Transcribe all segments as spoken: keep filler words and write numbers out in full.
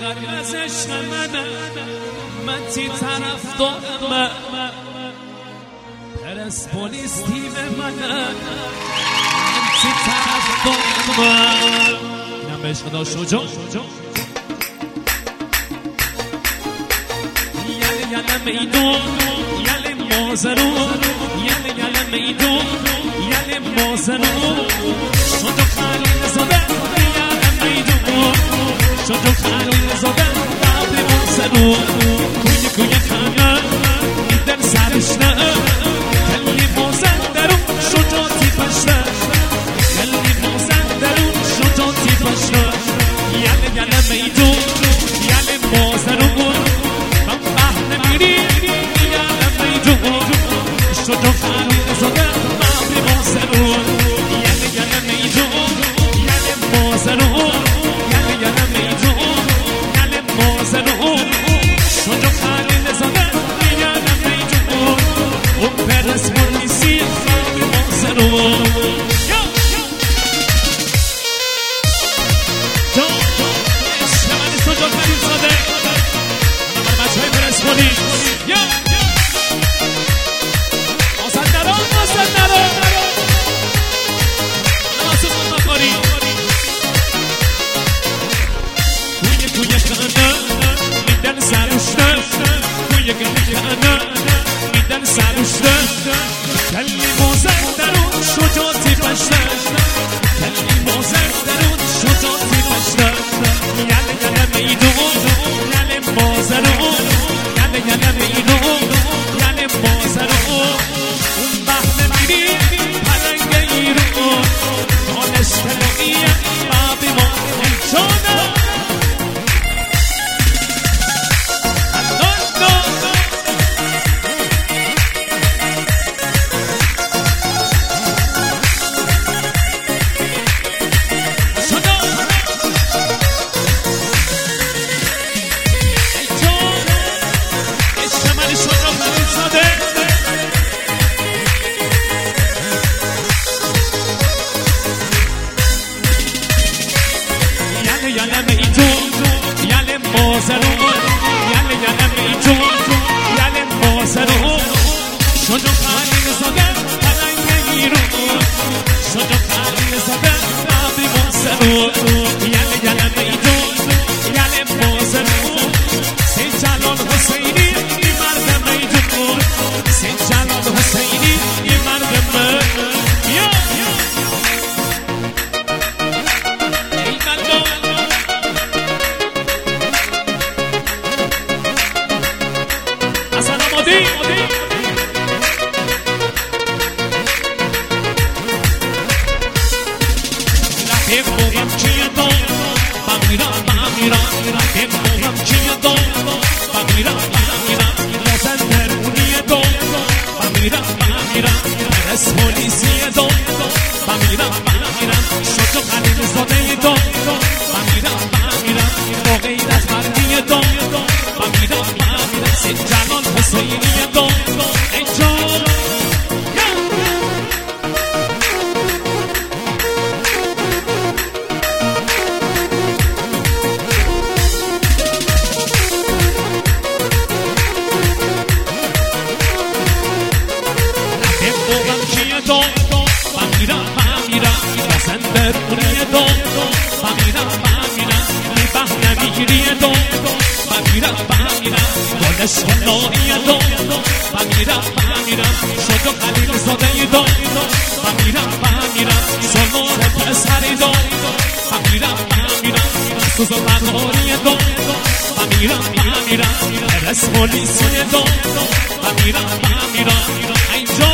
از عشق منه من تی طرف دارم پرسپولیس تیم منه من تی طرف دارم اینم به عشق داشت شجاع یله یله میدون یله مازرون یله یله میدون یله مازرون شجاع خلیل زاده یله میدون شجاع خلیل زاده قبل مازرون کوی کوی خانه میدن سرشنه کلی مازن درون شجاع تیپشنه کلی مازن درون شجاع تیپشنه یله یله میدون یله مازرون شجاع خلیل زاده قبل مازرون یله یله میدون یله مازرون یله یله میدون یله مازرون شجاع خلیل زاده یله میدون اون پرسپولیسی قبل مازرون عشق من شجاع خلیل زاده من بچه های پرسپولیس میدن سرشته کلی موزن درون شجاع تیپشته کلی موزن درون شجاع تیپشته یله یله میدون یله مازرون یله یله میدون یله مازرون اون بحر میری پلنگ ایرون دانش تلقیه بابی ما جانه یله میدون یله مازرون یله یله میدون یله مازرون شجاع خلیل زاده پلنگ ایرون شجاع خلیل زاده قبل مازرون یله یله میدون یله مازرون سید جلال حسینی این مرد میدون سید جلال حسینی این مرد میدون بگم چیه دو بمیرم بمیرم بگم چیه دو بمیرم بمیرم لازم درونیه دو بمیرم بمیرم پرسپولیسیه دو بمیرم بمیرم شجاع خلیل زاده دو بمیرم بمیرم با غیرت مردیه دو بمیرم بمیرم سید جلال حسینیه دو ای جان دو بمیرم بمیرم بزن درونیه دو بمیرم بمیرم میبه نمیگیریه دو بمیرم بمیرم گلش خلاییه دو بمیرم بمیرم شجاع خلیل زاده دو بمیرم بمیرم سلمان پسری دو بمیرم بمیرم سوز و برداریه دو بمیرم بمیرم پرسپولیسیه دو بمیرم بمیرم اینجا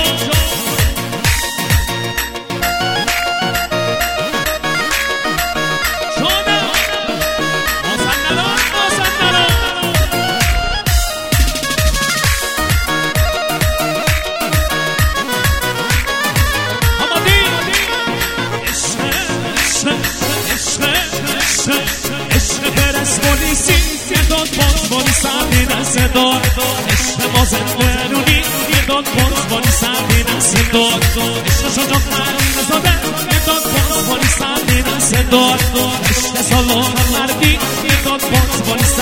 عشق پرسپولیسی یه داد باز بانی سردی دست دار عشق بازن درونی یه داد باز بانی سردی دست دار عشق شجاع خلیل زاده یه داد باز بانی سردی دست دار عشق سالار مردی یه داد باز بانی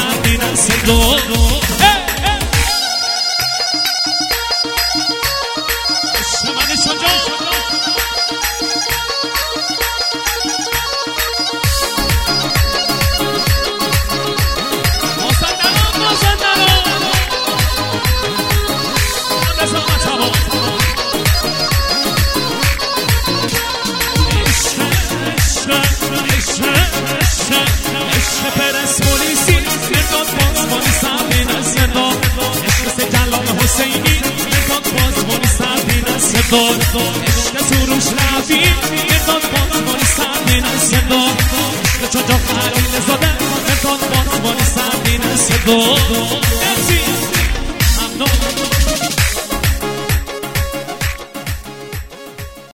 دار عشق تو روش رفیق مرداد بازمانی سردین صدا عشق چجا خلیل زاده مرداد بازمانی سردین صدا